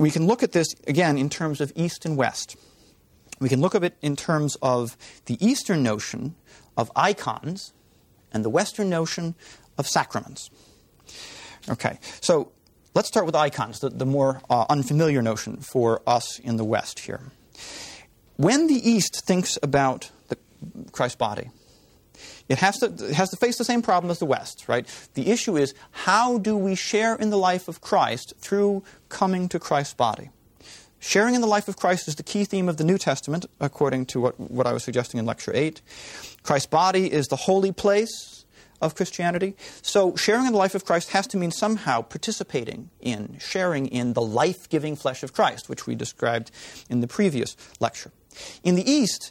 we can look at this, again, in terms of East and West. We can look at it in terms of the Eastern notion of icons and the Western notion of sacraments. Okay, so let's start with icons, the more unfamiliar notion for us in the West here. When the East thinks about Christ's body, it has to face the same problem as the West, right? The issue is, how do we share in the life of Christ through coming to Christ's body? Sharing in the life of Christ is the key theme of the New Testament, according to what I was suggesting in Lecture 8. Christ's body is the holy place of Christianity. So sharing in the life of Christ has to mean somehow participating in, sharing in the life-giving flesh of Christ, which we described in the previous lecture. In the East,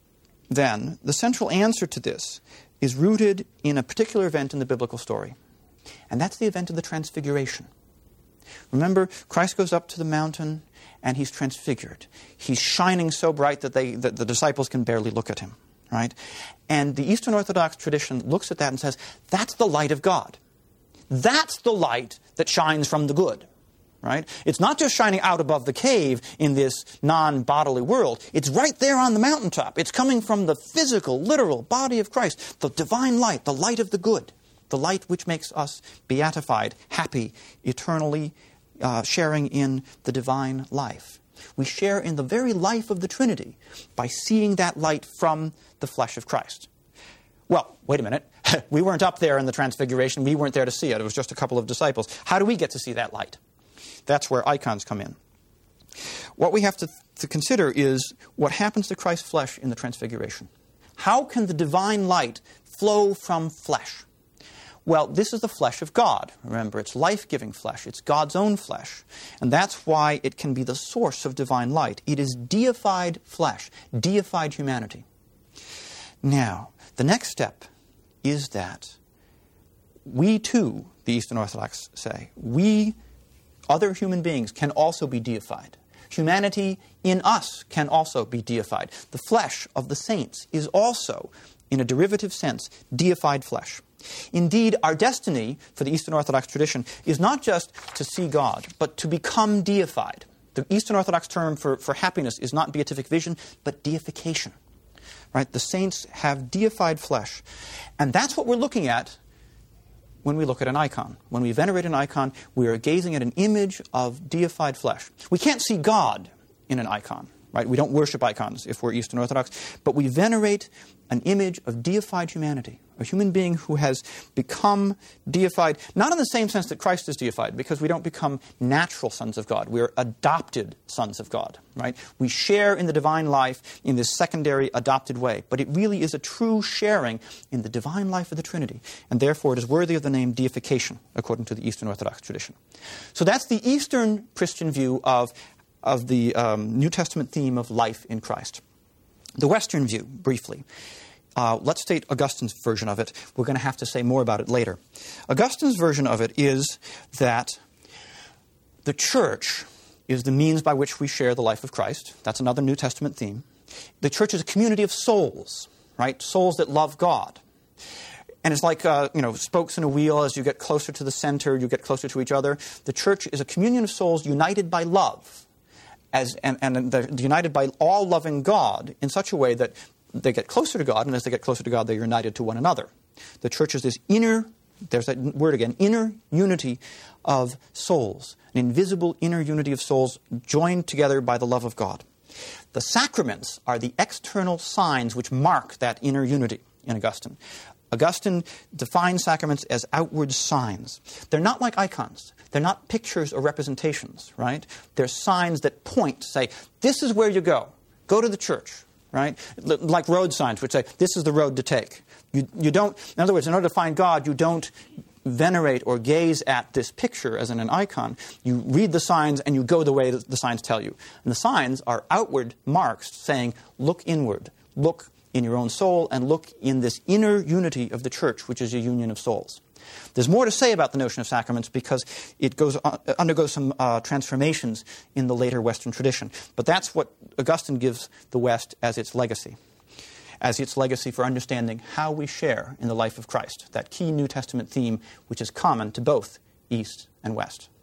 then, the central answer to this is rooted in a particular event in the biblical story. And that's the event of the Transfiguration. Remember, Christ goes up to the mountain and he's transfigured. He's shining so bright that the disciples can barely look at him, right? And the Eastern Orthodox tradition looks at that and says, that's the light of God. That's the light that shines from the good, right? It's not just shining out above the cave in this non-bodily world. It's right there on the mountaintop. It's coming from the physical, literal body of Christ, the divine light, the light of the good, the light which makes us beatified, happy, eternally sharing in the divine life. We share in the very life of the Trinity by seeing that light from the flesh of Christ. Well, wait a minute. We weren't up there in the Transfiguration. We weren't there to see it. It was just a couple of disciples. How do we get to see that light? That's where icons come in. What we have to consider is what happens to Christ's flesh in the Transfiguration. How can the divine light flow from flesh? Well, this is the flesh of God. Remember, it's life-giving flesh. It's God's own flesh. And that's why it can be the source of divine light. It is deified flesh, deified humanity. Now, the next step is that we too, the Eastern Orthodox say, we, other human beings, can also be deified. Humanity in us can also be deified. The flesh of the saints is also, in a derivative sense, deified flesh. Indeed, our destiny for the Eastern Orthodox tradition is not just to see God, but to become deified. The Eastern Orthodox term for happiness is not beatific vision, but deification. Right? The saints have deified flesh. And that's what we're looking at when we look at an icon. When we venerate an icon, we are gazing at an image of deified flesh. We can't see God in an icon. Right? We don't worship icons if we're Eastern Orthodox, but we venerate an image of deified humanity, a human being who has become deified, not in the same sense that Christ is deified, because we don't become natural sons of God. We're adopted sons of God. Right? We share in the divine life in this secondary adopted way, but it really is a true sharing in the divine life of the Trinity, and therefore it is worthy of the name deification, according to the Eastern Orthodox tradition. So that's the Eastern Christian view of the New Testament theme of life in Christ. The Western view, briefly. Let's state Augustine's version of it. We're going to have to say more about it later. Augustine's version of it is that the church is the means by which we share the life of Christ. That's another New Testament theme. The church is a community of souls, right? Souls that love God. And it's like, spokes in a wheel. As you get closer to the center, you get closer to each other. The church is a communion of souls united by love. And they're united by all loving God in such a way that they get closer to God, and as they get closer to God, they're united to one another. The church is this inner, there's that word again, inner unity of souls, an invisible inner unity of souls joined together by the love of God. The sacraments are the external signs which mark that inner unity in Augustine. Augustine defines sacraments as outward signs. They're not like icons. They're not pictures or representations, right? They're signs that point, say, this is where you go. Go to the church, right? Like road signs which say, this is the road to take. You don't, in other words, in order to find God, you don't venerate or gaze at this picture as in an icon. You read the signs and you go the way that the signs tell you. And the signs are outward marks saying, look inward, look in your own soul, and look in this inner unity of the church, which is a union of souls. There's more to say about the notion of sacraments because it undergoes some transformations in the later Western tradition. But that's what Augustine gives the West as its legacy for understanding how we share in the life of Christ, that key New Testament theme which is common to both East and West.